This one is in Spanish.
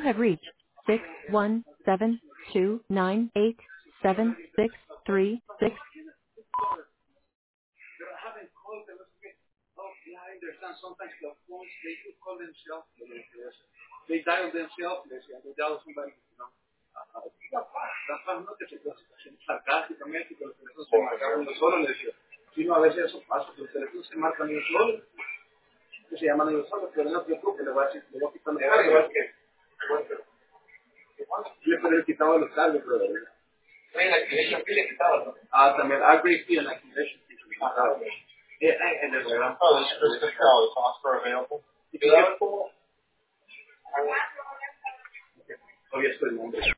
have reached 61729876636. Yeah, I understand. Sometimes the phones, they do call themselves. They dial themselves. They dial somebody, capaz no que se sarcásticamente, que los teléfonos se marcaron ellos solos, les digo. Sino a veces eso pasa, que los teléfonos se marcan ellos solos, que se llaman ellos solos, pero no te preocupes, le voy a decir, le voy a quitar los cargos. Le puedo haber quitado los cargos, pero de verdad. También, agree fee and activation fee. And there's a Oscar available. Todavía estoy en nombre.